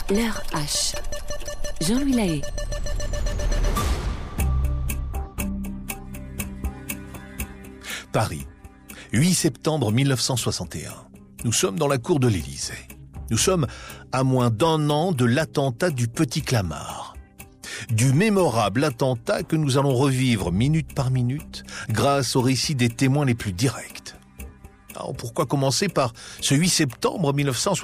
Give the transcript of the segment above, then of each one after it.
L'heure H. Jean-Louis Lahaye. Paris, 8 septembre 1961. Nous sommes dans la cour de l'Élysée. Nous sommes à moins d'1 an de l'attentat du Petit Clamart. Du mémorable attentat que nous allons revivre minute par minute grâce au récit des témoins les plus directs. Alors pourquoi commencer par ce 8 septembre 1961 ?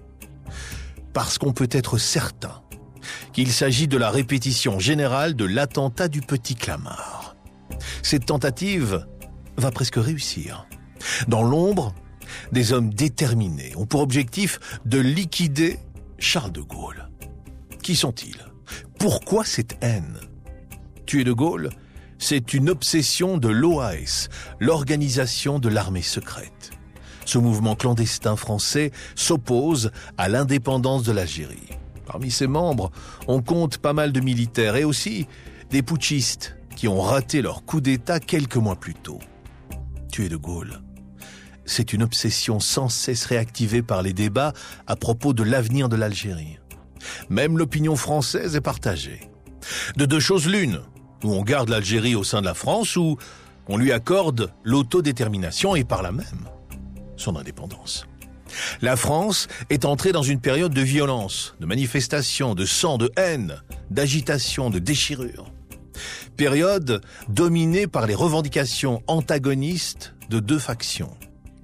Parce qu'on peut être certain qu'il s'agit de la répétition générale de l'attentat du Petit Clamart. Cette tentative va presque réussir. Dans l'ombre, des hommes déterminés ont pour objectif de liquider Charles de Gaulle. Qui sont-ils ? Pourquoi cette haine ? Tuer de Gaulle, c'est une obsession de l'OAS, l'organisation de l'armée secrète. Ce mouvement clandestin français s'oppose à l'indépendance de l'Algérie. Parmi ses membres, on compte pas mal de militaires et aussi des putschistes qui ont raté leur coup d'État quelques mois plus tôt. Tuer de Gaulle, c'est une obsession sans cesse réactivée par les débats à propos de l'avenir de l'Algérie. Même l'opinion française est partagée. De deux choses l'une, où on garde l'Algérie au sein de la France, ou on lui accorde l'autodétermination et par là même son indépendance. La France est entrée dans une période de violence, de manifestations, de sang, de haine, d'agitation, de déchirure. Période dominée par les revendications antagonistes de deux factions.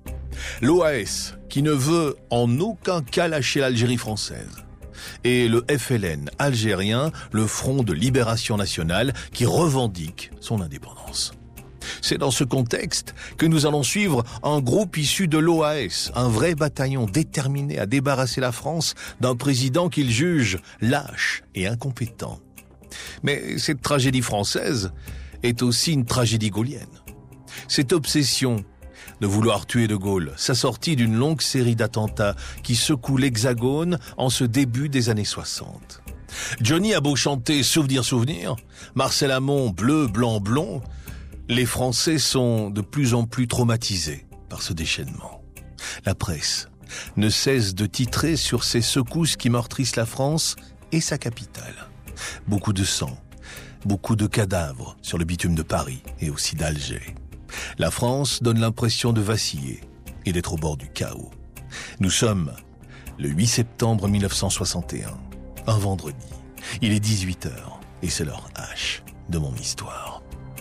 L'OAS, qui ne veut en aucun cas lâcher l'Algérie française, et le FLN algérien, le Front de Libération Nationale, qui revendique son indépendance. C'est dans ce contexte que nous allons suivre un groupe issu de l'OAS, un vrai bataillon déterminé à débarrasser la France d'un président qu'il juge lâche et incompétent. Mais cette tragédie française est aussi une tragédie gaulienne. Cette obsession de vouloir tuer de Gaulle s'assortit d'une longue série d'attentats qui secouent l'Hexagone en ce début des années 60. Johnny a beau chanter « Souvenir, souvenir », Marcel Amont « Bleu, blanc, blond », les Français sont de plus en plus traumatisés par ce déchaînement. La presse ne cesse de titrer sur ces secousses qui meurtrissent la France et sa capitale. Beaucoup de sang, beaucoup de cadavres sur le bitume de Paris et aussi d'Alger. La France donne l'impression de vaciller et d'être au bord du chaos. Nous sommes le 8 septembre 1961, un vendredi. Il est 18h et c'est l'heure H de mon histoire.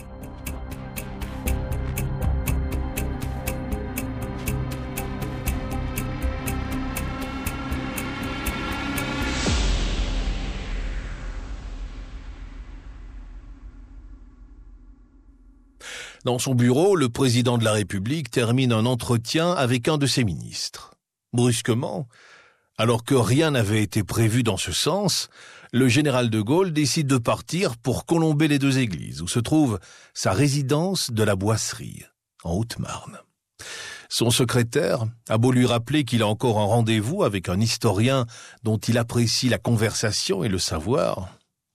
Dans son bureau, le président de la République termine un entretien avec un de ses ministres. Brusquement, alors que rien n'avait été prévu dans ce sens, le général de Gaulle décide de partir pour Colomber les Deux Églises, où se trouve sa résidence de la Boisserie, en Haute-Marne. Son secrétaire a beau lui rappeler qu'il a encore un rendez-vous avec un historien dont il apprécie la conversation et le savoir,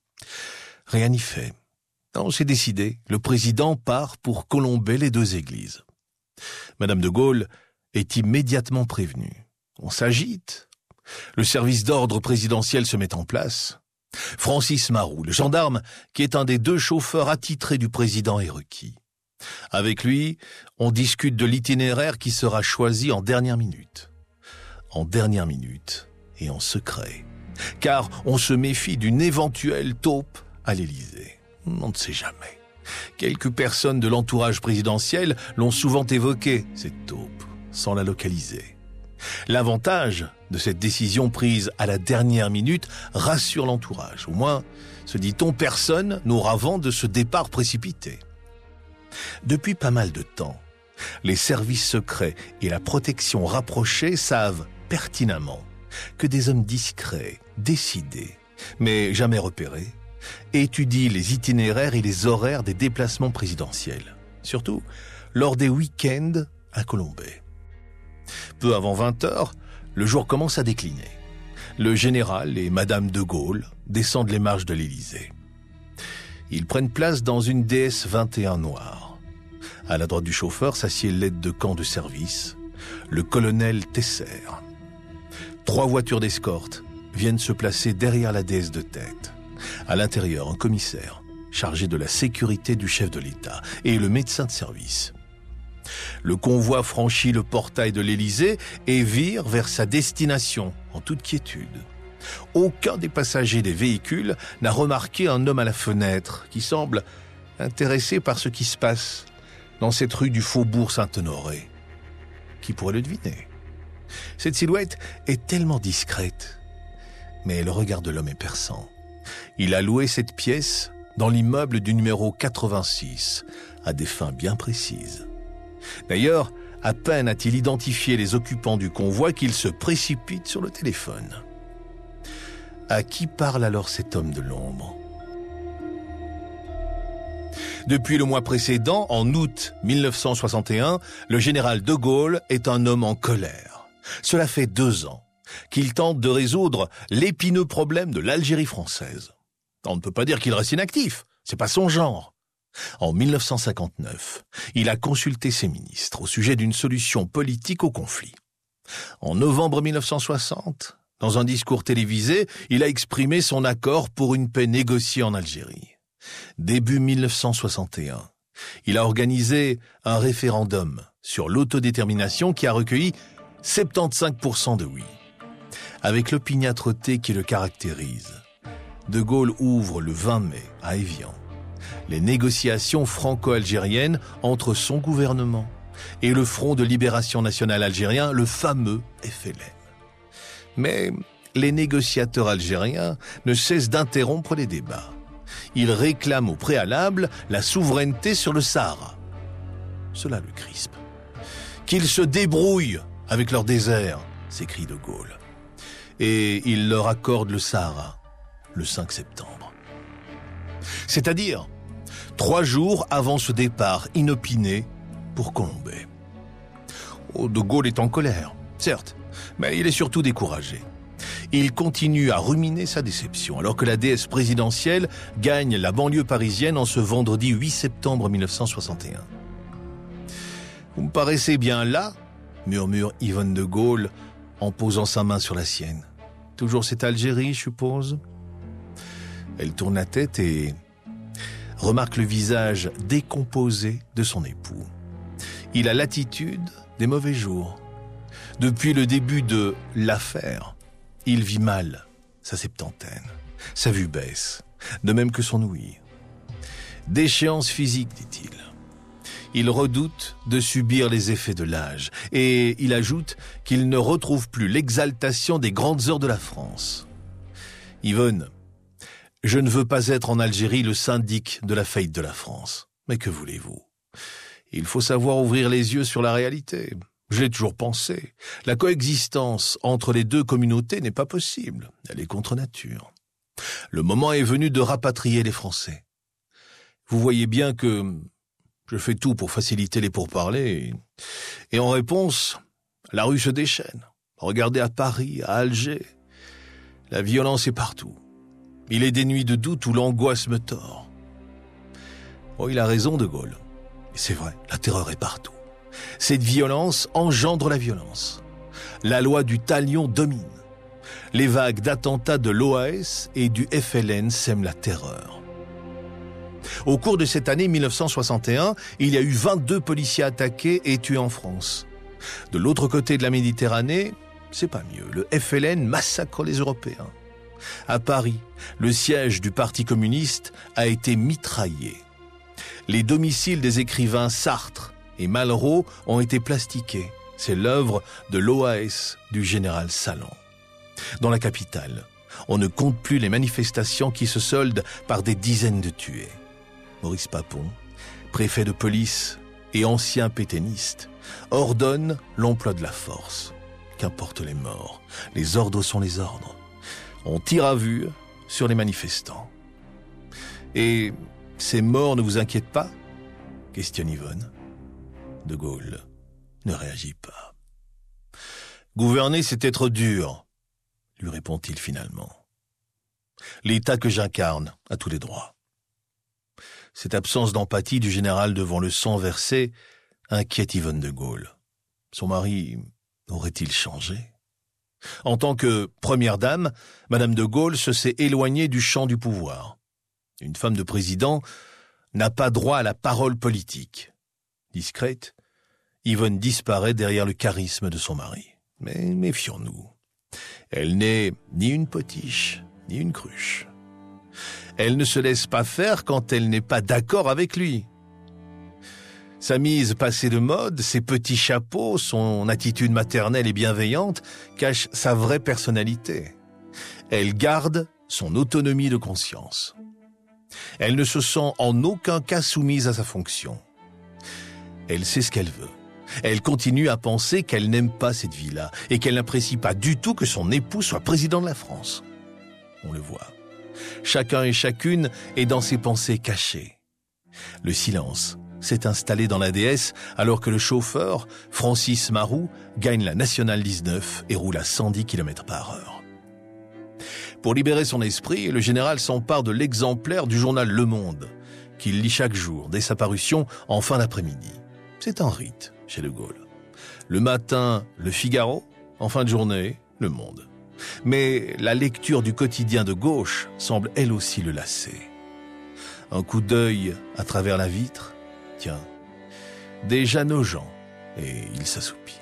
rien n'y fait. Non, c'est décidé. Le président part pour Colomber les Deux Églises. Madame de Gaulle est immédiatement prévenue. On s'agite. Le service d'ordre présidentiel se met en place. Francis Maroux, le gendarme, qui est un des deux chauffeurs attitrés du président, est requis. Avec lui, on discute de l'itinéraire qui sera choisi en dernière minute. En dernière minute et en secret. Car on se méfie d'une éventuelle taupe à l'Élysée. On ne sait jamais. Quelques personnes de l'entourage présidentiel l'ont souvent évoqué, cette taupe, sans la localiser. L'avantage de cette décision prise à la dernière minute rassure l'entourage. Au moins, se dit-on, personne n'aura vent de ce départ précipité. Depuis pas mal de temps, les services secrets et la protection rapprochée savent pertinemment que des hommes discrets, décidés, mais jamais repérés, étudie les itinéraires et les horaires des déplacements présidentiels, surtout lors des week-ends à Colomber. Peu avant 20h, le jour commence à décliner. Le général et Madame de Gaulle descendent les marches de l'Élysée. Ils prennent place dans une DS-21 noire. À la droite du chauffeur s'assied l'aide de camp de service, le colonel Tesser. 3 voitures d'escorte viennent se placer derrière la déesse de tête. À l'intérieur, un commissaire chargé de la sécurité du chef de l'État et le médecin de service. Le convoi franchit le portail de l'Élysée et vire vers sa destination en toute quiétude. Aucun des passagers des véhicules n'a remarqué un homme à la fenêtre qui semble intéressé par ce qui se passe dans cette rue du Faubourg Saint-Honoré. Qui pourrait le deviner? Cette silhouette est tellement discrète, mais le regard de l'homme est perçant. Il a loué cette pièce dans l'immeuble du numéro 86, à des fins bien précises. D'ailleurs, à peine a-t-il identifié les occupants du convoi qu'il se précipite sur le téléphone. À qui parle alors cet homme de l'ombre? Depuis le mois précédent, en août 1961, le général de Gaulle est un homme en colère. Cela fait 2 ans qu'il tente de résoudre l'épineux problème de l'Algérie française. On ne peut pas dire qu'il reste inactif, c'est pas son genre. En 1959, il a consulté ses ministres au sujet d'une solution politique au conflit. En novembre 1960, dans un discours télévisé, il a exprimé son accord pour une paix négociée en Algérie. Début 1961, il a organisé un référendum sur l'autodétermination qui a recueilli 75% de oui. Avec l'opiniâtreté qui le caractérise, De Gaulle ouvre le 20 mai à Évian les négociations franco-algériennes entre son gouvernement et le Front de libération nationale algérien, le fameux FLN. Mais les négociateurs algériens ne cessent d'interrompre les débats. Ils réclament au préalable la souveraineté sur le Sahara. Cela le crispe. Qu'ils se débrouillent avec leur désert, s'écrie De Gaulle. Et il leur accorde le Sahara le 5 septembre. C'est-à-dire 3 jours avant ce départ inopiné pour Colombey. Oh, De Gaulle est en colère, certes, mais il est surtout découragé. Il continue à ruminer sa déception, alors que la déesse présidentielle gagne la banlieue parisienne en ce vendredi 8 septembre 1961. « Vous me paraissez bien là ?» murmure Yvonne de Gaulle en posant sa main sur la sienne. « Toujours cette Algérie, je suppose ?» Elle tourne la tête et remarque le visage décomposé de son époux. Il a l'attitude des mauvais jours. Depuis le début de l'affaire, il vit mal sa septantaine. Sa vue baisse, de même que son ouïe. Déchéance physique, dit-il. Il redoute de subir les effets de l'âge et il ajoute qu'il ne retrouve plus l'exaltation des grandes heures de la France. Yvonne, je ne veux pas être en Algérie le syndic de la faillite de la France. Mais que voulez-vous? Il faut savoir ouvrir les yeux sur la réalité. Je l'ai toujours pensé. La coexistence entre les deux communautés n'est pas possible. Elle est contre nature. Le moment est venu de rapatrier les Français. Vous voyez bien que je fais tout pour faciliter les pourparlers. Et en réponse, la rue se déchaîne. Regardez à Paris, à Alger. La violence est partout. Il est des nuits de doute où l'angoisse me tord. Oh, il a raison, De Gaulle. Et c'est vrai, la terreur est partout. Cette violence engendre la violence. La loi du talion domine. Les vagues d'attentats de l'OAS et du FLN sèment la terreur. Au cours de cette année 1961, il y a eu 22 policiers attaqués et tués en France. De l'autre côté de la Méditerranée, c'est pas mieux. Le FLN massacre les Européens. À Paris, le siège du Parti communiste a été mitraillé. Les domiciles des écrivains Sartre et Malraux ont été plastiqués. C'est l'œuvre de l'OAS du général Salan. Dans la capitale, on ne compte plus les manifestations qui se soldent par des dizaines de tués. Maurice Papon, préfet de police et ancien pétainiste, ordonne l'emploi de la force. Qu'importe les morts, les ordres sont les ordres. On tire à vue sur les manifestants. Et ces morts ne vous inquiètent pas? Questionne Yvonne. De Gaulle ne réagit pas. Gouverner, c'est être dur, lui répond-il finalement. L'État que j'incarne a tous les droits. Cette absence d'empathie du général devant le sang versé inquiète Yvonne de Gaulle. Son mari aurait-il changé? En tant que première dame, Madame de Gaulle se s'est éloignée du champ du pouvoir. Une femme de président n'a pas droit à la parole politique. Discrète, Yvonne disparaît derrière le charisme de son mari. Mais méfions-nous. Elle n'est ni une potiche, ni une cruche. Elle ne se laisse pas faire quand elle n'est pas d'accord avec lui. Sa mise passée de mode, ses petits chapeaux, son attitude maternelle et bienveillante cachent sa vraie personnalité. Elle garde son autonomie de conscience. Elle ne se sent en aucun cas soumise à sa fonction. Elle sait ce qu'elle veut. Elle continue à penser qu'elle n'aime pas cette vie-là et qu'elle n'apprécie pas du tout que son époux soit président de la France. On le voit. Chacun et chacune est dans ses pensées cachées. Le silence s'est installé dans la déesse alors que le chauffeur, Francis Maroux, gagne la Nationale 19 et roule à 110 km/h. Pour libérer son esprit, le général s'empare de l'exemplaire du journal Le Monde, qu'il lit chaque jour dès sa parution en fin d'après-midi. C'est un rite chez De Gaulle. Le matin, Le Figaro, en fin de journée, Le Monde. Mais la lecture du quotidien de gauche semble elle aussi le lasser. Un coup d'œil à travers la vitre, tiens, déjà Nogent, et il s'assoupit.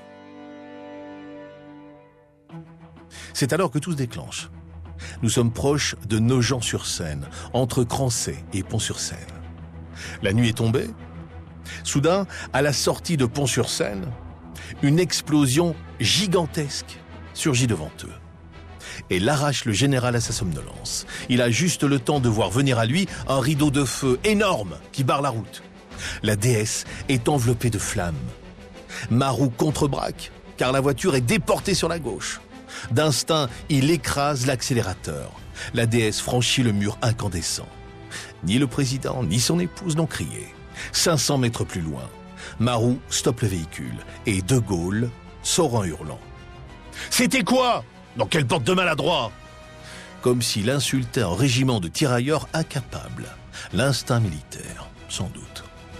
C'est alors que tout se déclenche. Nous sommes proches de Nogent-sur-Seine, entre Crancey et Pont-sur-Seine. La nuit est tombée. Soudain, à la sortie de Pont-sur-Seine, une explosion gigantesque surgit devant eux. Elle arrache le général à sa somnolence. Il a juste le temps de voir venir à lui un rideau de feu énorme qui barre la route. La déesse est enveloppée de flammes. Maroux contre-braque, car la voiture est déportée sur la gauche. D'instinct, il écrase l'accélérateur. La déesse franchit le mur incandescent. Ni le président, ni son épouse n'ont crié. 500 mètres plus loin, Maroux stoppe le véhicule et De Gaulle sort en hurlant. « C'était quoi ? Dans quelle porte de maladroit ?» Comme s'il insultait un régiment de tirailleurs incapables. L'instinct militaire, sans doute.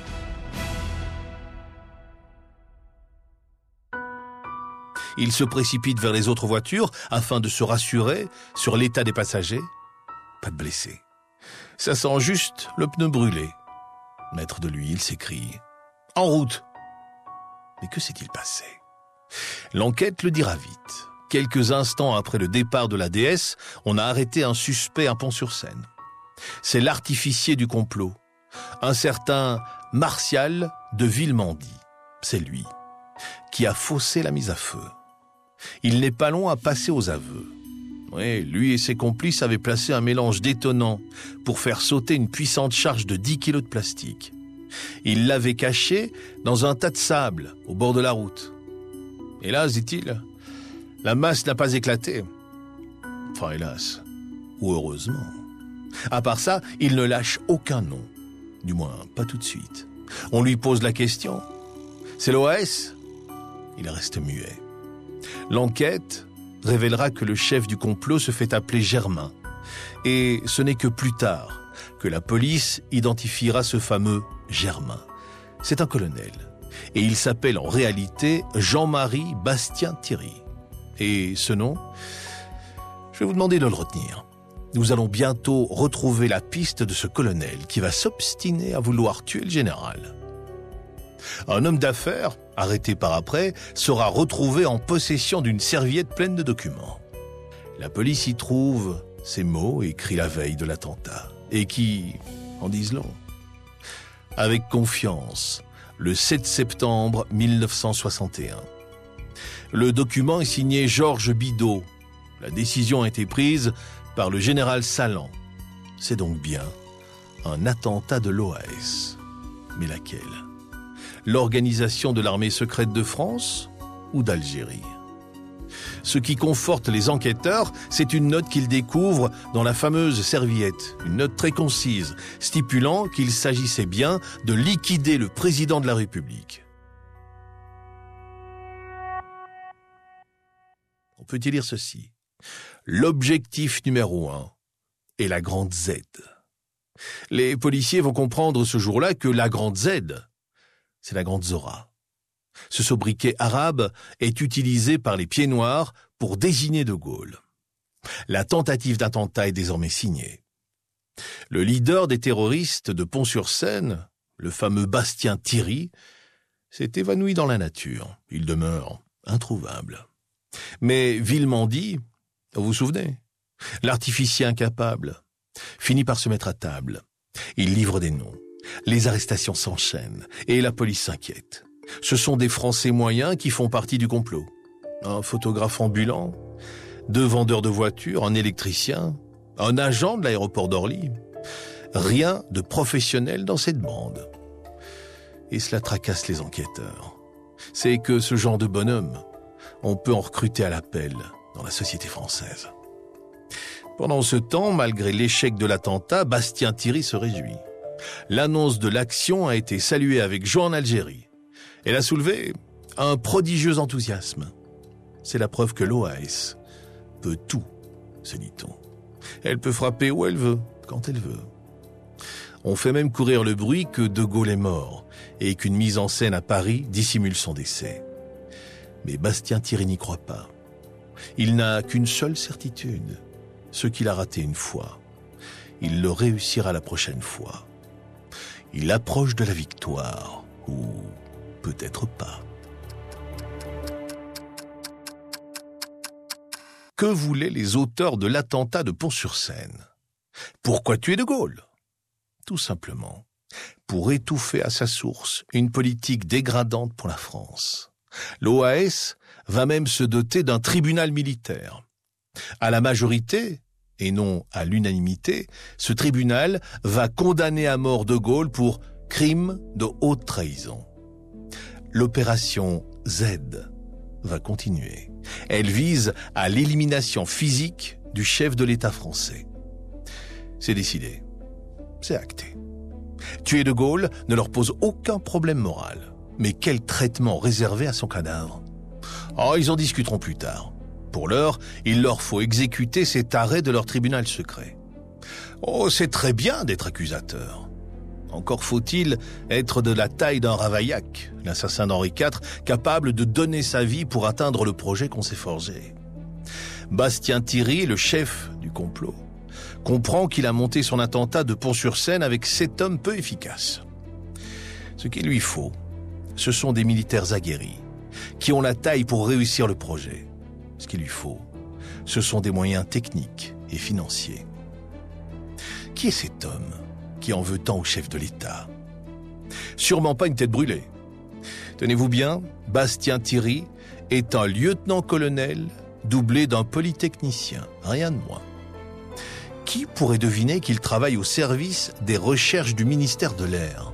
Il se précipite vers les autres voitures afin de se rassurer sur l'état des passagers. Pas de blessés. Ça sent juste le pneu brûlé. Maître de lui, il s'écrie « En route !» Mais que s'est-il passé ? L'enquête le dira vite. Quelques instants après le départ de la déesse, on a arrêté un suspect à Pont-sur-Seine. C'est l'artificier du complot, un certain Martial de Villemandy. C'est lui qui a faussé la mise à feu. Il n'est pas long à passer aux aveux. Oui, lui et ses complices avaient placé un mélange détonnant pour faire sauter une puissante charge de 10 kilos de plastique. Ils l'avaient caché dans un tas de sable au bord de la route. Hélas, dit-il, la masse n'a pas éclaté. Enfin, hélas, ou heureusement. À part ça, il ne lâche aucun nom. Du moins, pas tout de suite. On lui pose la question. C'est l'OAS ? Il reste muet. L'enquête révélera que le chef du complot se fait appeler Germain. Et ce n'est que plus tard que la police identifiera ce fameux Germain. C'est un colonel. Et il s'appelle en réalité Jean-Marie Bastien-Thierry. Et ce nom, je vais vous demander de le retenir. Nous allons bientôt retrouver la piste de ce colonel qui va s'obstiner à vouloir tuer le général. Un homme d'affaires, arrêté par après, sera retrouvé en possession d'une serviette pleine de documents. La police y trouve ces mots écrits la veille de l'attentat et qui en disent long. Avec confiance, le 7 septembre 1961. Le document est signé Georges Bidault. La décision a été prise par le général Salan. C'est donc bien un attentat de l'OAS. Mais laquelle ? L'organisation de l'armée secrète de France ou d'Algérie ? Ce qui conforte les enquêteurs, c'est une note qu'ils découvrent dans la fameuse serviette, une note très concise, stipulant qu'il s'agissait bien de liquider le président de la République. On peut y lire ceci. L'objectif numéro 1 est la grande Z. Les policiers vont comprendre ce jour-là que la grande Z, c'est la grande Zora. Ce sobriquet arabe est utilisé par les pieds noirs pour désigner de Gaulle. La tentative d'attentat est désormais signée. Le leader des terroristes de Pont-sur-Seine, le fameux Bastien Thierry, s'est évanoui dans la nature. Il demeure introuvable. Mais Villemandie, vous vous souvenez, l'artificier incapable, finit par se mettre à table. Il livre des noms. Les arrestations s'enchaînent et la police s'inquiète. Ce sont des Français moyens qui font partie du complot. Un photographe ambulant, 2 vendeurs de voitures, un électricien, un agent de l'aéroport d'Orly. Rien de professionnel dans cette bande. Et cela tracasse les enquêteurs. C'est que ce genre de bonhomme, on peut en recruter à l'appel dans la société française. Pendant ce temps, malgré l'échec de l'attentat, Bastien Thierry se réjouit. L'annonce de l'action a été saluée avec joie en Algérie. Elle a soulevé un prodigieux enthousiasme. C'est la preuve que l'OAS peut tout, se dit-on. Elle peut frapper où elle veut, quand elle veut. On fait même courir le bruit que De Gaulle est mort et qu'une mise en scène à Paris dissimule son décès. Mais Bastien Thierry n'y croit pas. Il n'a qu'une seule certitude. Ce qu'il a raté une fois, il le réussira la prochaine fois. Il approche de la victoire, ou peut-être pas. Que voulaient les auteurs de l'attentat de Pont-sur-Seine? Pourquoi tuer De Gaulle? Tout simplement, pour étouffer à sa source une politique dégradante pour la France. L'OAS va même se doter d'un tribunal militaire. À la majorité, et non à l'unanimité, ce tribunal va condamner à mort De Gaulle pour crime de haute trahison. L'opération Z va continuer. Elle vise à l'élimination physique du chef de l'État français. C'est décidé. C'est acté. Tuer De Gaulle ne leur pose aucun problème moral. Mais quel traitement réservé à son cadavre? Ils en discuteront plus tard. Pour l'heure, il leur faut exécuter cet arrêt de leur tribunal secret. C'est très bien d'être accusateur. Encore faut-il être de la taille d'un Ravaillac, l'assassin d'Henri IV, capable de donner sa vie pour atteindre le projet qu'on s'est forgé. Bastien Thierry, le chef du complot, comprend qu'il a monté son attentat de Pont-sur-Seine avec 7 hommes peu efficaces. Ce qu'il lui faut, ce sont des militaires aguerris, qui ont la taille pour réussir le projet. Ce qu'il lui faut, ce sont des moyens techniques et financiers. Qui est cet homme qui en veut tant au chef de l'État? Sûrement pas une tête brûlée. Tenez-vous bien, Bastien Thierry est un lieutenant-colonel doublé d'un polytechnicien, rien de moins. Qui pourrait deviner qu'il travaille au service des recherches du ministère de l'Air?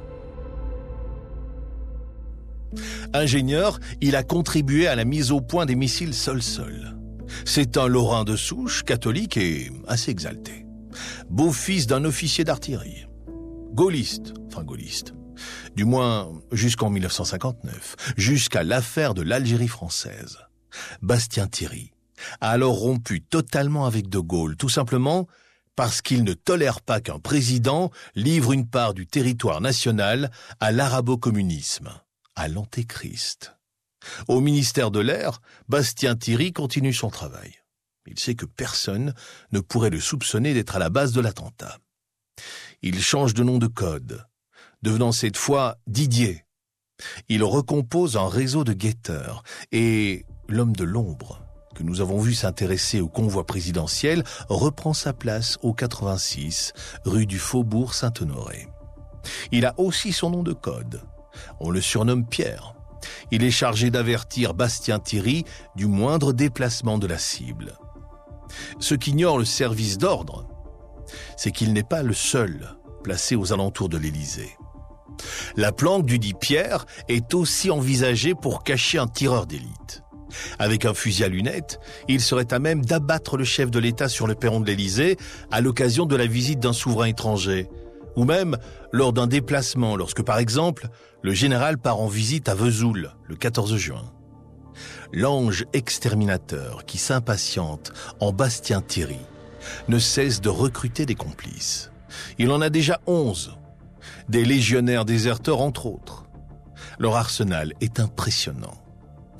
Ingénieur, il a contribué à la mise au point des missiles sol-sol. C'est un Lorrain de souche, catholique et assez exalté. Beau-fils d'un officier d'artillerie. Gaulliste. Du moins jusqu'en 1959, jusqu'à l'affaire de l'Algérie française. Bastien Thierry a alors rompu totalement avec De Gaulle, tout simplement parce qu'il ne tolère pas qu'un président livre une part du territoire national à l'arabo-communisme, à l'antéchrist. Au ministère de l'Air, Bastien Thierry continue son travail. Il sait que personne ne pourrait le soupçonner d'être à la base de l'attentat. Il change de nom de code, devenant cette fois Didier. Il recompose un réseau de guetteurs et l'homme de l'ombre, que nous avons vu s'intéresser au convoi présidentiel, reprend sa place au 86, rue du Faubourg Saint-Honoré. Il a aussi son nom de code. On le surnomme Pierre. Il est chargé d'avertir Bastien Thierry du moindre déplacement de la cible. Ce qu'ignore le service d'ordre, c'est qu'il n'est pas le seul placé aux alentours de l'Élysée. La planque du dit Pierre est aussi envisagée pour cacher un tireur d'élite. Avec un fusil à lunettes, il serait à même d'abattre le chef de l'État sur le perron de l'Élysée à l'occasion de la visite d'un souverain étranger, ou même lors d'un déplacement, lorsque par exemple, le général part en visite à Vesoul le 14 juin. L'ange exterminateur qui s'impatiente en Bastien Thierry ne cesse de recruter des complices. Il en a déjà 11, des légionnaires déserteurs entre autres. Leur arsenal est impressionnant.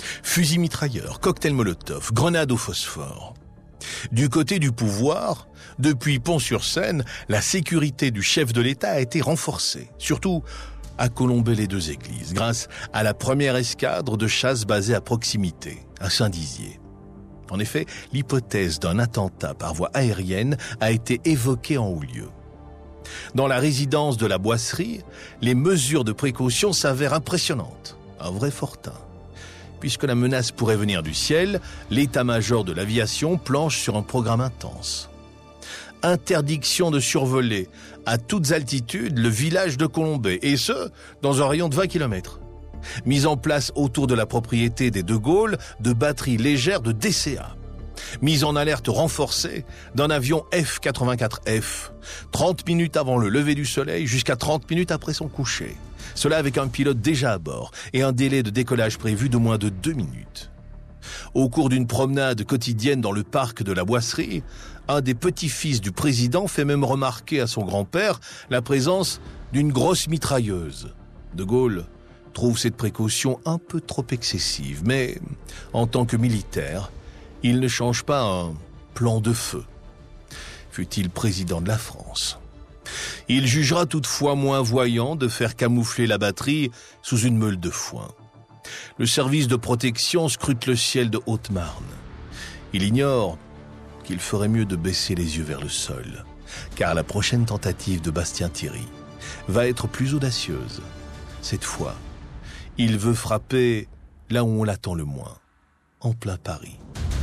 Fusils mitrailleurs, cocktails Molotov, grenades au phosphore. Du côté du pouvoir, depuis Pont-sur-Seine, la sécurité du chef de l'État a été renforcée, surtout à Colombey-les-Deux-Églises, grâce à la première escadre de chasse basée à proximité, à Saint-Dizier. En effet, l'hypothèse d'un attentat par voie aérienne a été évoquée en haut lieu. Dans la résidence de la Boisserie, les mesures de précaution s'avèrent impressionnantes, un vrai fortin. Puisque la menace pourrait venir du ciel, l'état-major de l'aviation planche sur un programme intense. Interdiction de survoler à toutes altitudes le village de Colombey, et ce, dans un rayon de 20 km. Mise en place autour de la propriété des De Gaulle de batteries légères de DCA. Mise en alerte renforcée d'un avion F-84F, 30 minutes avant le lever du soleil jusqu'à 30 minutes après son coucher. Cela avec un pilote déjà à bord et un délai de décollage prévu de moins de 2 minutes. Au cours d'une promenade quotidienne dans le parc de la Boisserie, un des petits-fils du président fait même remarquer à son grand-père la présence d'une grosse mitrailleuse. De Gaulle trouve cette précaution un peu trop excessive, mais en tant que militaire, il ne change pas un plan de feu, fût-il président de la France. Il jugera toutefois moins voyant de faire camoufler la batterie sous une meule de foin. Le service de protection scrute le ciel de Haute-Marne. Il ignore qu'il ferait mieux de baisser les yeux vers le sol, car la prochaine tentative de Bastien Thierry va être plus audacieuse. Cette fois, il veut frapper là où on l'attend le moins, en plein Paris.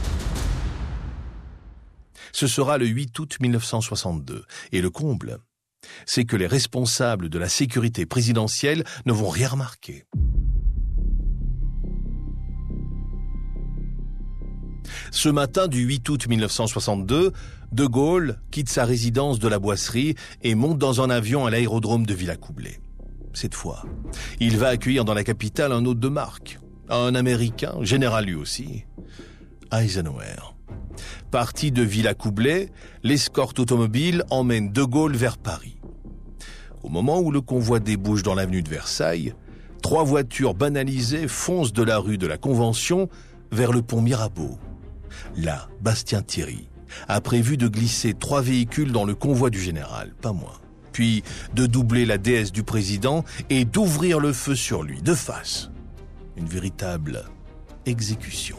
Ce sera le 8 août 1962, et le comble, c'est que les responsables de la sécurité présidentielle ne vont rien remarquer. Ce matin du 8 août 1962, De Gaulle quitte sa résidence de la Boisserie et monte dans un avion à l'aérodrome de Villacoublay. Cette fois, il va accueillir dans la capitale un hôte de marque, un Américain, général lui aussi, Eisenhower. Parti de Villacoublay, l'escorte automobile emmène De Gaulle vers Paris. Au moment où le convoi débouche dans l'avenue de Versailles, 3 voitures banalisées foncent de la rue de la Convention vers le pont Mirabeau. Là, Bastien Thierry a prévu de glisser 3 véhicules dans le convoi du général, pas moins. Puis de doubler la déesse du président et d'ouvrir le feu sur lui, de face. Une véritable exécution.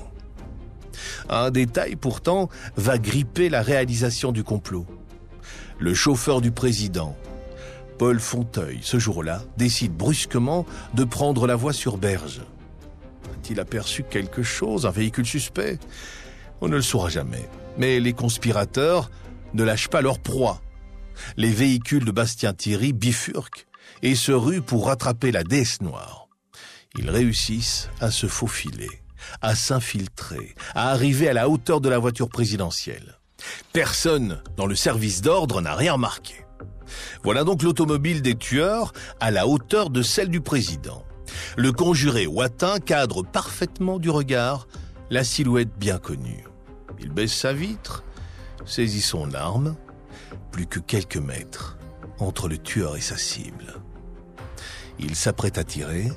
Un détail pourtant va gripper la réalisation du complot. Le chauffeur du président, Paul Fonteuil, ce jour-là, décide brusquement de prendre la voie sur Berge. A-t-il aperçu quelque chose, un véhicule suspect ? On ne le saura jamais. Mais les conspirateurs ne lâchent pas leur proie. Les véhicules de Bastien Thierry bifurquent et se ruent pour rattraper la déesse noire. Ils réussissent à se faufiler, à s'infiltrer, à arriver à la hauteur de la voiture présidentielle. Personne dans le service d'ordre n'a rien remarqué. Voilà donc l'automobile des tueurs à la hauteur de celle du président. Le conjuré ouatin cadre parfaitement du regard la silhouette bien connue. Il baisse sa vitre, saisit son arme, plus que quelques mètres entre le tueur et sa cible. Il s'apprête à tirer,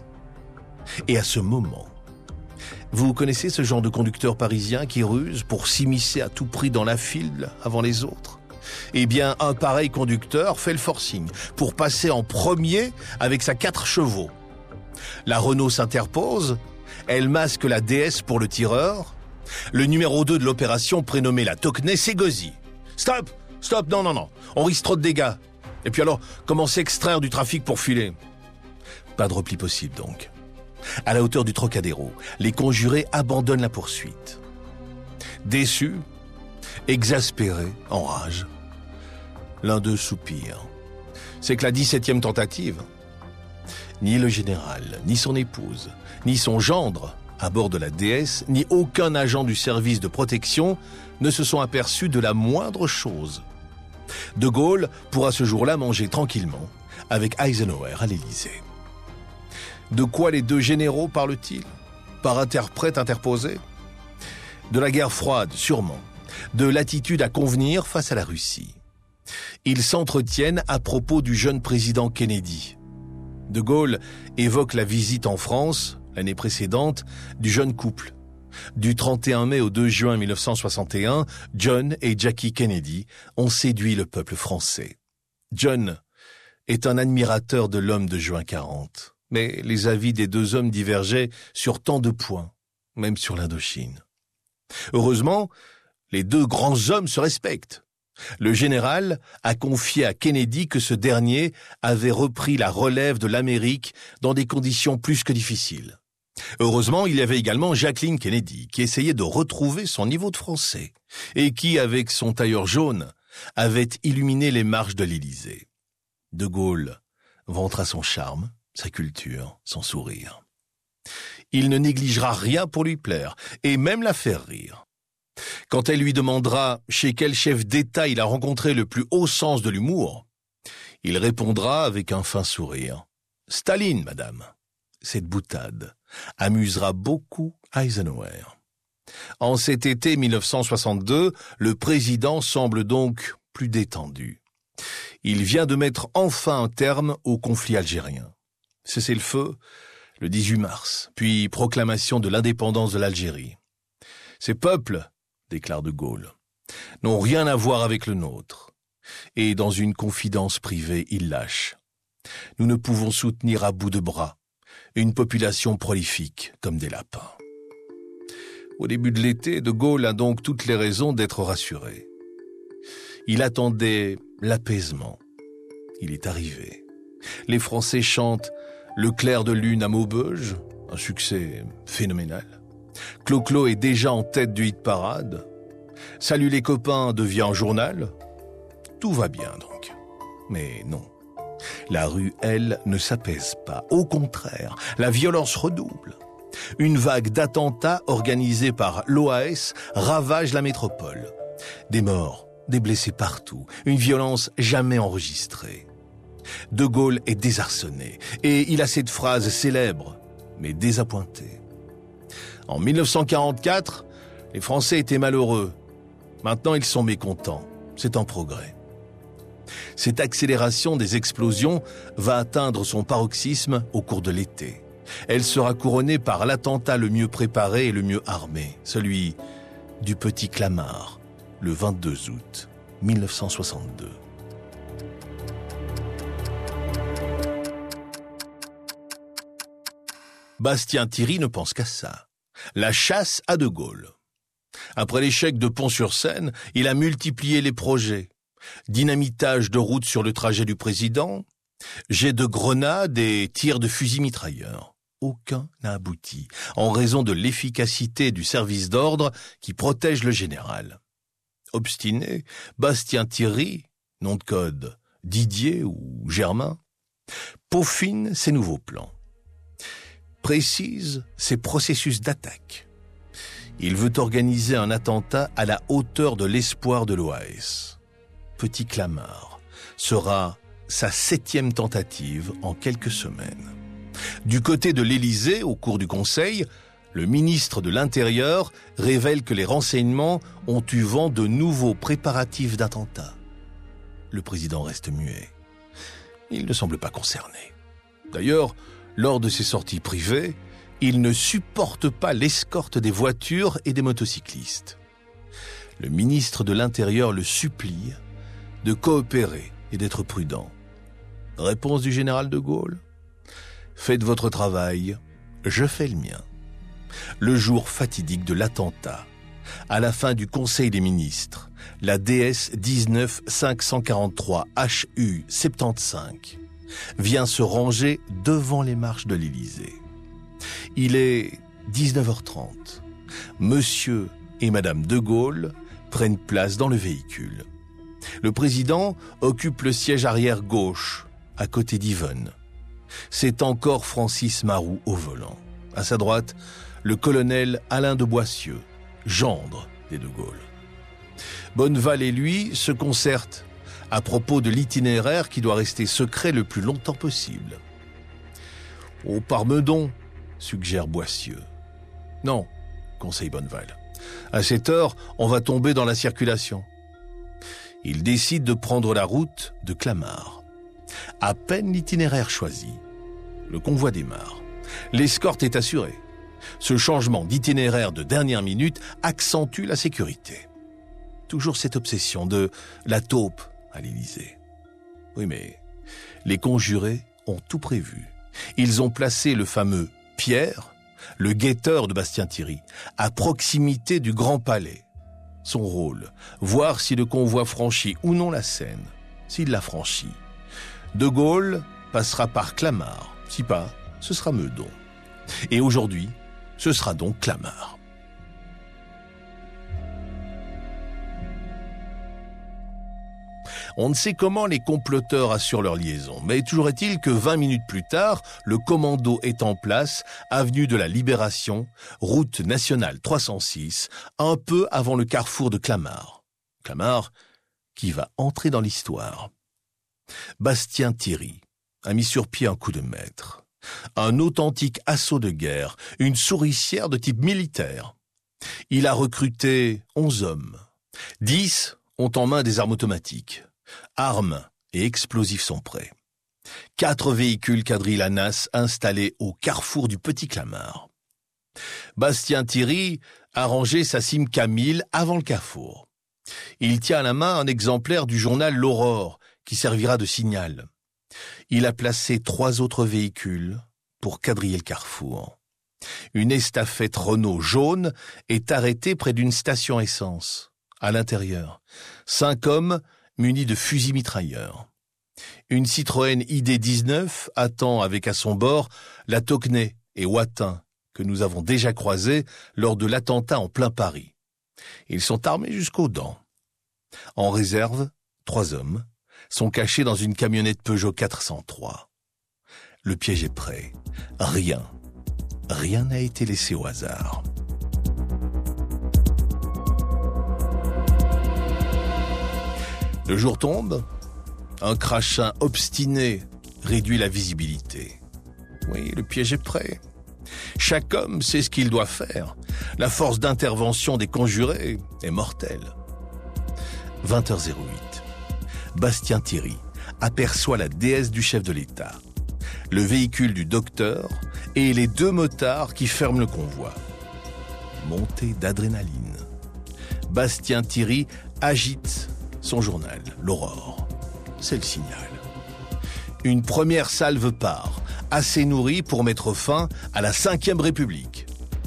et à ce moment, vous connaissez ce genre de conducteur parisien qui ruse pour s'immiscer à tout prix dans la file avant les autres ? Eh bien, un pareil conducteur fait le forcing pour passer en premier avec sa 4 chevaux. La Renault s'interpose, elle masque la DS pour le tireur. Le numéro 2 de l'opération, prénommé la Tocnay, s'égosille. Stop, non, on risque trop de dégâts. Et puis alors, comment s'extraire du trafic pour filer ? Pas de repli possible donc. À la hauteur du Trocadéro, les conjurés abandonnent la poursuite. Déçus, exaspérés, en rage, l'un d'eux soupire. C'est que la 17e tentative, ni le général, ni son épouse, ni son gendre à bord de la DS, ni aucun agent du service de protection ne se sont aperçus de la moindre chose. De Gaulle pourra ce jour-là manger tranquillement avec Eisenhower à l'Élysée. De quoi les 2 généraux parlent-ils ? Par interprète interposé ? De la guerre froide, sûrement. De l'attitude à convenir face à la Russie. Ils s'entretiennent à propos du jeune président Kennedy. De Gaulle évoque la visite en France l'année précédente, du jeune couple. Du 31 mai au 2 juin 1961, John et Jackie Kennedy ont séduit le peuple français. John est un admirateur de l'homme de juin 40, mais les avis des deux hommes divergeaient sur tant de points, même sur l'Indochine. Heureusement, les deux grands hommes se respectent. Le général a confié à Kennedy que ce dernier avait repris la relève de l'Amérique dans des conditions plus que difficiles. Heureusement, il y avait également Jacqueline Kennedy, qui essayait de retrouver son niveau de français et qui, avec son tailleur jaune, avait illuminé les marches de l'Élysée. De Gaulle vantera son charme, sa culture, son sourire. Il ne négligera rien pour lui plaire, et même la faire rire. Quand elle lui demandera chez quel chef d'État il a rencontré le plus haut sens de l'humour, il répondra avec un fin sourire. « Staline, madame !» Cette boutade amusera beaucoup Eisenhower. En cet été 1962, le président semble donc plus détendu. Il vient de mettre enfin un terme au conflit algérien. Cessez-le-feu le 18 mars, puis proclamation de l'indépendance de l'Algérie. Ces peuples, déclare de Gaulle, n'ont rien à voir avec le nôtre. Et dans une confidence privée, il lâche. Nous ne pouvons soutenir à bout de bras une population prolifique comme des lapins. Au début de l'été, de Gaulle a donc toutes les raisons d'être rassuré. Il attendait l'apaisement. Il est arrivé. Les Français chantent « Le clair de lune à Maubeuge », un succès phénoménal. Clo-Clo est déjà en tête du hit-parade. « Salut les copains » devient un journal. Tout va bien donc. Mais non. La rue, elle, ne s'apaise pas. Au contraire, la violence redouble. Une vague d'attentats organisés par l'OAS ravage la métropole. Des morts, des blessés partout, une violence jamais enregistrée. De Gaulle est désarçonné et il a cette phrase célèbre, mais désappointée. En 1944, les Français étaient malheureux. Maintenant, ils sont mécontents. C'est un progrès. Cette accélération des explosions va atteindre son paroxysme au cours de l'été. Elle sera couronnée par l'attentat le mieux préparé et le mieux armé, celui du Petit Clamart, le 22 août 1962. Bastien Thierry ne pense qu'à ça. La chasse à De Gaulle. Après l'échec de Pont-sur-Seine, il a multiplié les projets. Dynamitage de routes sur le trajet du président, jets de grenades et tirs de fusils mitrailleurs. Aucun n'a abouti, en raison de l'efficacité du service d'ordre qui protège le général. Obstiné, Bastien Thierry, nom de code Didier ou Germain, peaufine ses nouveaux plans. Précise ses processus d'attaque. Il veut organiser un attentat à la hauteur de l'espoir de l'OAS. Petit Clamart sera sa 7e tentative en quelques semaines. Du côté de l'Élysée, au cours du Conseil, le ministre de l'Intérieur révèle que les renseignements ont eu vent de nouveaux préparatifs d'attentat. Le président reste muet. Il ne semble pas concerné. D'ailleurs, lors de ses sorties privées, il ne supporte pas l'escorte des voitures et des motocyclistes. Le ministre de l'Intérieur le supplie de coopérer et d'être prudent. Réponse du général de Gaulle : faites votre travail, je fais le mien. Le jour fatidique de l'attentat, à la fin du Conseil des ministres, la DS 19543 HU 75 vient se ranger devant les marches de l'Élysée. Il est 19h30. Monsieur et Madame de Gaulle prennent place dans le véhicule. Le président occupe le siège arrière gauche, à côté d'Yvonne. C'est encore Francis Maroux au volant. À sa droite, le colonel Alain de Boissieu, gendre des de Gaulle. Bonneval et lui se concertent à propos de l'itinéraire qui doit rester secret le plus longtemps possible. « Au Parmeudon », suggère Boissieu. « Non », conseille Bonneval. « À cette heure, on va tomber dans la circulation. » Il décide de prendre la route de Clamart. À peine l'itinéraire choisi, le convoi démarre. L'escorte est assurée. Ce changement d'itinéraire de dernière minute accentue la sécurité. Toujours cette obsession de la taupe à l'Élysée. Oui, mais les conjurés ont tout prévu. Ils ont placé le fameux Pierre, le guetteur de Bastien-Thierry, à proximité du Grand Palais. Son rôle, voir si le convoi franchit ou non la Seine. S'il la franchit, De Gaulle passera par Clamart. Si pas, ce sera Meudon. Et aujourd'hui, ce sera donc Clamart. On ne sait comment les comploteurs assurent leur liaison, mais toujours est-il que 20 minutes plus tard, le commando est en place, avenue de la Libération, route nationale 306, un peu avant le carrefour de Clamart. Clamart qui va entrer dans l'histoire. Bastien-Thierry a mis sur pied un coup de maître. Un authentique assaut de guerre, une souricière de type militaire. Il a recruté 11 hommes. 10 ont en main des armes automatiques. Armes et explosifs sont prêts. 4 véhicules quadrillent la NAS installés au carrefour du Petit Clamart. Bastien-Thierry a rangé sa Simca 1000 avant le carrefour. Il tient à la main un exemplaire du journal L'Aurore qui servira de signal. Il a placé 3 autres véhicules pour quadriller le carrefour. Une estafette Renault jaune est arrêtée près d'une station essence. À l'intérieur, 5 hommes munis de fusils mitrailleurs. Une Citroën ID19 attend avec à son bord la Tocquenay et Watin que nous avons déjà croisés lors de l'attentat en plein Paris. Ils sont armés jusqu'aux dents. En réserve, 3 hommes sont cachés dans une camionnette Peugeot 403. Le piège est prêt. Rien n'a été laissé au hasard. Le jour tombe, un crachin obstiné réduit la visibilité. Oui, le piège est prêt. Chaque homme sait ce qu'il doit faire. La force d'intervention des conjurés est mortelle. 20h08. Bastien-Thierry aperçoit la déesse du chef de l'État, le véhicule du docteur et les 2 motards qui ferment le convoi. Montée d'adrénaline. Bastien-Thierry agite son journal, l'Aurore. C'est le signal. Une première salve part, assez nourrie pour mettre fin à la 5e République.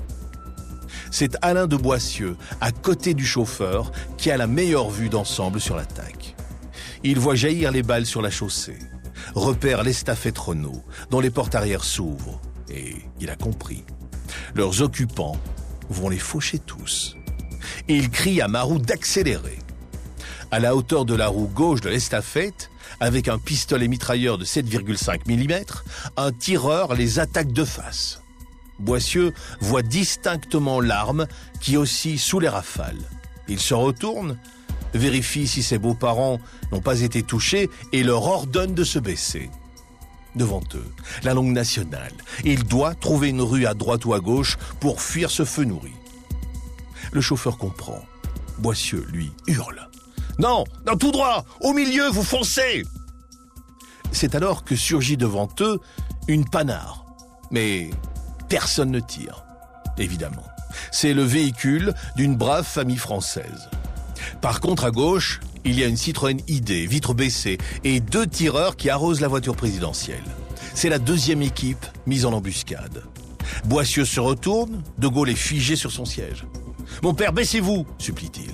C'est Alain de Boissieu, à côté du chauffeur, qui a la meilleure vue d'ensemble sur l'attaque. Il voit jaillir les balles sur la chaussée, repère l'estafette Renault, dont les portes arrière s'ouvrent, et il a compris. Leurs occupants vont les faucher tous. Et il crie à Marou d'accélérer. À la hauteur de la roue gauche de l'estafette, avec un pistolet mitrailleur de 7,5 mm, un tireur les attaque de face. Boissieu voit distinctement l'arme qui oscille sous les rafales. Il se retourne, vérifie si ses beaux-parents n'ont pas été touchés et leur ordonne de se baisser. Devant eux, la longue nationale. Il doit trouver une rue à droite ou à gauche pour fuir ce feu nourri. Le chauffeur comprend. Boissieu, lui, hurle. « Non, tout droit, au milieu, vous foncez !» C'est alors que surgit devant eux une panard. Mais personne ne tire, évidemment. C'est le véhicule d'une brave famille française. Par contre, à gauche, il y a une Citroën ID, vitre baissée, et 2 tireurs qui arrosent la voiture présidentielle. C'est la 2e équipe mise en embuscade. Boissieu se retourne, De Gaulle est figé sur son siège. « Mon père, baissez-vous » supplie-t-il.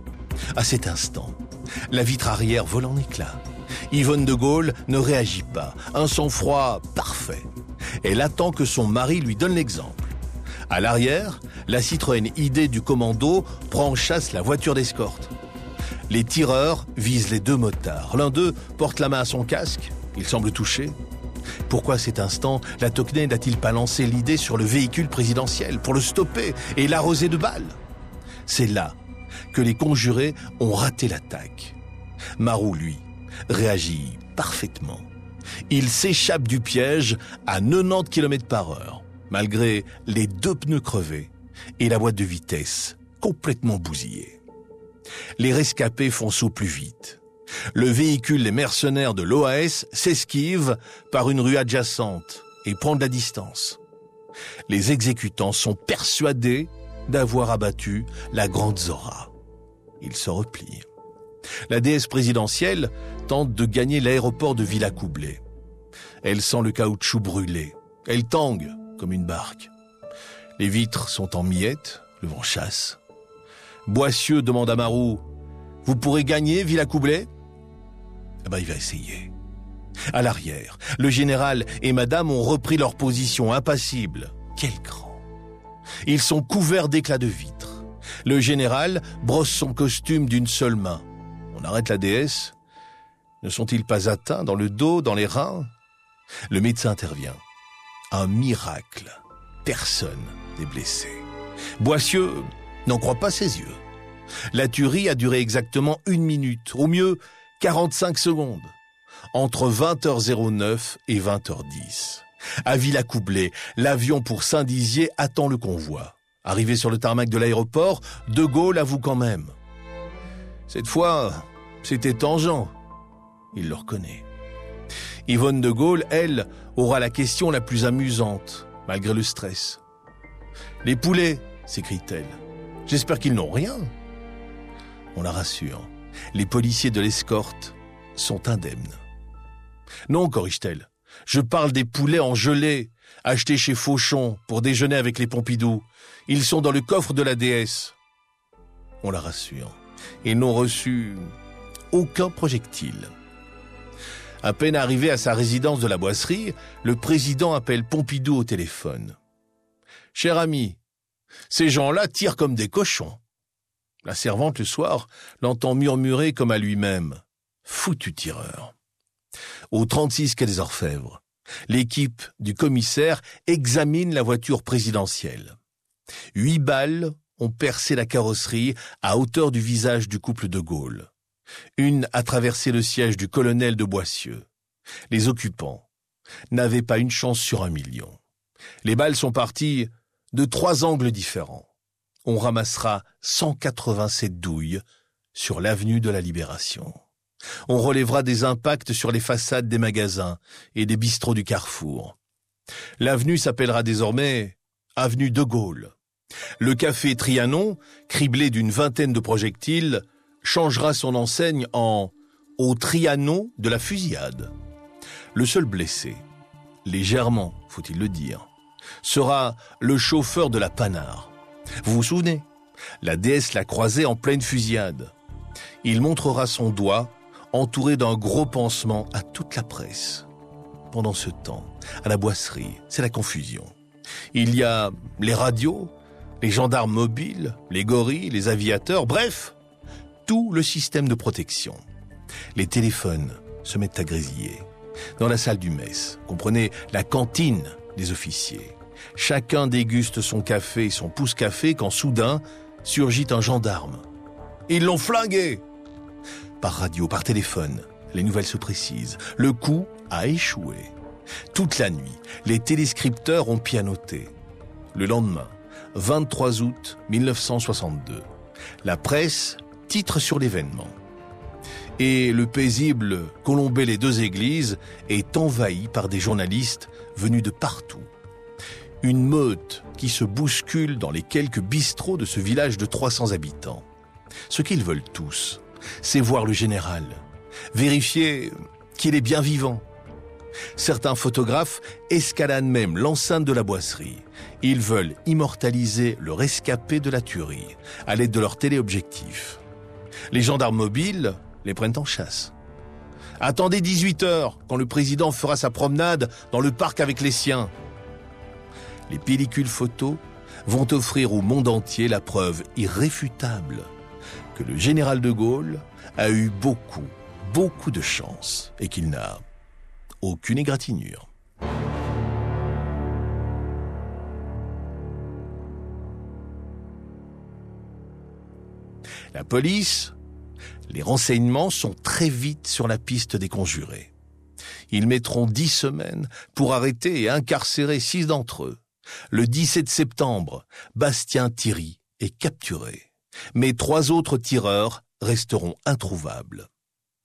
À cet instant, la vitre arrière vole en éclats. Yvonne de Gaulle ne réagit pas, un sang-froid parfait. Elle attend que son mari lui donne l'exemple. À l'arrière, la Citroën ID du commando prend en chasse la voiture d'escorte. Les tireurs visent les 2 motards. L'un d'eux porte la main à son casque. Il semble touché. Pourquoi à cet instant, la Tocquenay n'a-t-il pas lancé l'idée sur le véhicule présidentiel pour le stopper et l'arroser de balles? C'est là que les conjurés ont raté l'attaque. Marou, lui, réagit parfaitement. Il s'échappe du piège à 90 km/h, malgré les 2 pneus crevés et la boîte de vitesse complètement bousillée. Les rescapés foncent au plus vite. Le véhicule des mercenaires de l'OAS s'esquive par une rue adjacente et prend de la distance. Les exécutants sont persuadés d'avoir abattu la grande Zora. Ils se replient. La déesse présidentielle tente de gagner l'aéroport de Villacoublay. Elle sent le caoutchouc brûler. Elle tangue comme une barque. Les vitres sont en miettes, le vent chasse. Boissieu demande à Marou, « Vous pourrez gagner Villacoublay ?» Il va essayer. À l'arrière, le général et madame ont repris leur position impassible. Quel cran! Ils sont couverts d'éclats de vitres. Le général brosse son costume d'une seule main. On arrête la déesse. Ne sont-ils pas atteints dans le dos, dans les reins? Le médecin intervient. Un miracle. Personne n'est blessé. Boissieu n'en croit pas ses yeux. La tuerie a duré exactement 1 minute, au mieux 45 secondes, entre 20h09 et 20h10. À Villacoublay, l'avion pour Saint-Dizier attend le convoi. Arrivé sur le tarmac de l'aéroport, De Gaulle avoue quand même. Cette fois, c'était tangent. Il le reconnaît. Yvonne De Gaulle, elle, aura la question la plus amusante, malgré le stress. « Les poulets !» s'écrie-t-elle. « J'espère qu'ils n'ont rien. » On la rassure. Les policiers de l'escorte sont indemnes. « Non, corrige-t-elle. Je parle des poulets en gelée, achetés chez Fauchon pour déjeuner avec les Pompidou. Ils sont dans le coffre de la déesse. » On la rassure. Ils n'ont reçu aucun projectile. À peine arrivé à sa résidence de la Boisserie, le président appelle Pompidou au téléphone. « Cher ami, ces gens-là tirent comme des cochons. » La servante, le soir, l'entend murmurer comme à lui-même. « Foutu tireur. » Au 36 quai des Orfèvres, l'équipe du commissaire examine la voiture présidentielle. 8 balles ont percé la carrosserie à hauteur du visage du couple de Gaulle. Une a traversé le siège du colonel de Boissieu. Les occupants n'avaient pas une chance sur 1 million. Les balles sont parties de 3 angles différents. On ramassera 187 douilles sur l'avenue de la Libération. On relèvera des impacts sur les façades des magasins et des bistrots du Carrefour. L'avenue s'appellera désormais avenue de Gaulle. Le café Trianon, criblé d'une vingtaine de projectiles, changera son enseigne en « au Trianon de la fusillade ». Le seul blessé, légèrement, faut-il le dire, sera le chauffeur de la Panard. Vous vous souvenez? La déesse l'a croisé en pleine fusillade. Il montrera son doigt, entouré d'un gros pansement à toute la presse. Pendant ce temps, à la Boisserie, c'est la confusion. Il y a les radios, les gendarmes mobiles, les gorilles, les aviateurs, bref, tout le système de protection. Les téléphones se mettent à grésiller. Dans la salle du mess, comprenez la cantine des officiers. Chacun déguste son café et son pouce-café quand soudain surgit un gendarme. « Ils l'ont flingué !» Par radio, par téléphone, les nouvelles se précisent. Le coup a échoué. Toute la nuit, les téléscripteurs ont pianoté. Le lendemain, 23 août 1962, la presse titre sur l'événement. Et le paisible Colombey-les-Deux-Églises est envahi par des journalistes venus de partout. Une meute qui se bouscule dans les quelques bistrots de ce village de 300 habitants. Ce qu'ils veulent tous, c'est voir le général, vérifier qu'il est bien vivant. Certains photographes escaladent même l'enceinte de la Boisserie. Ils veulent immortaliser le rescapé de la tuerie à l'aide de leurs téléobjectifs. Les gendarmes mobiles les prennent en chasse. Attendez 18h, quand le président fera sa promenade dans le parc avec les siens. Les pellicules photos vont offrir au monde entier la preuve irréfutable que le général de Gaulle a eu beaucoup de chance et qu'il n'a aucune égratignure. La police, les renseignements sont très vite sur la piste des conjurés. Ils mettront 10 semaines pour arrêter et incarcérer 6 d'entre eux. Le 17 septembre, Bastien Thierry est capturé, mais 3 autres tireurs resteront introuvables.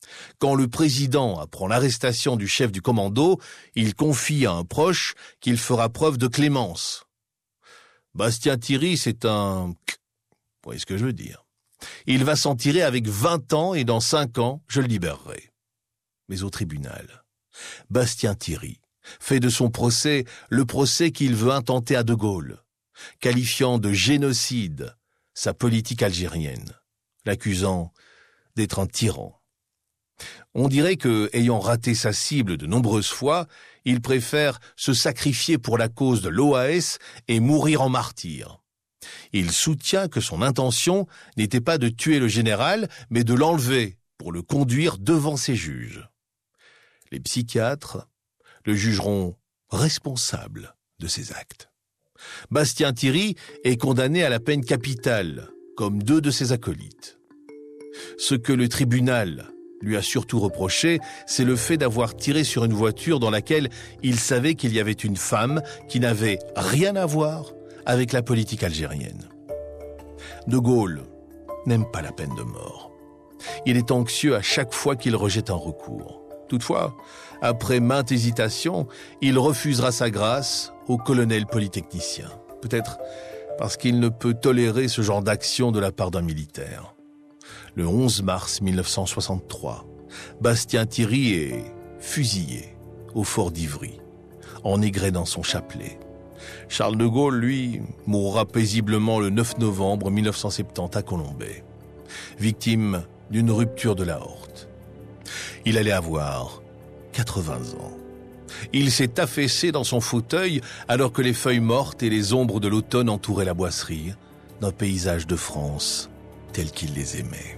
Quand le président apprend l'arrestation du chef du commando, il confie à un proche qu'il fera preuve de clémence. Bastien Thierry, c'est un... Vous voyez ce que je veux dire. Il va s'en tirer avec 20 ans et dans 5 ans, je le libérerai. Mais au tribunal, Bastien Thierry fait de son procès le procès qu'il veut intenter à De Gaulle, qualifiant de génocide sa politique algérienne, l'accusant d'être un tyran. On dirait que, ayant raté sa cible de nombreuses fois, il préfère se sacrifier pour la cause de l'OAS et mourir en martyr. Il soutient que son intention n'était pas de tuer le général, mais de l'enlever pour le conduire devant ses juges. Les psychiatres le jugeront responsable de ses actes. Bastien Thierry est condamné à la peine capitale, comme 2 de ses acolytes. Ce que le tribunal lui a surtout reproché, c'est le fait d'avoir tiré sur une voiture dans laquelle il savait qu'il y avait une femme qui n'avait rien à voir avec la politique algérienne. De Gaulle n'aime pas la peine de mort. Il est anxieux à chaque fois qu'il rejette un recours. Toutefois, après maintes hésitations, il refusera sa grâce au colonel polytechnicien. Peut-être parce qu'il ne peut tolérer ce genre d'action de la part d'un militaire. Le 11 mars 1963, Bastien Thierry est fusillé au fort d'Ivry, égrenant son chapelet. Charles de Gaulle, lui, mourra paisiblement le 9 novembre 1970 à Colombey, victime d'une rupture de l'aorte. Il allait avoir 80 ans. Il s'est affaissé dans son fauteuil alors que les feuilles mortes et les ombres de l'automne entouraient la boisserie d'un paysage de France tel qu'il les aimait.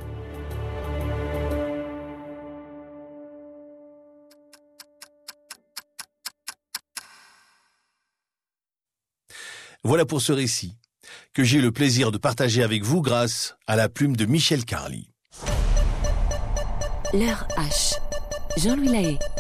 Voilà pour ce récit, que j'ai eu le plaisir de partager avec vous grâce à la plume de Michel Carly. L'heure H. Jean-Louis Lahaye.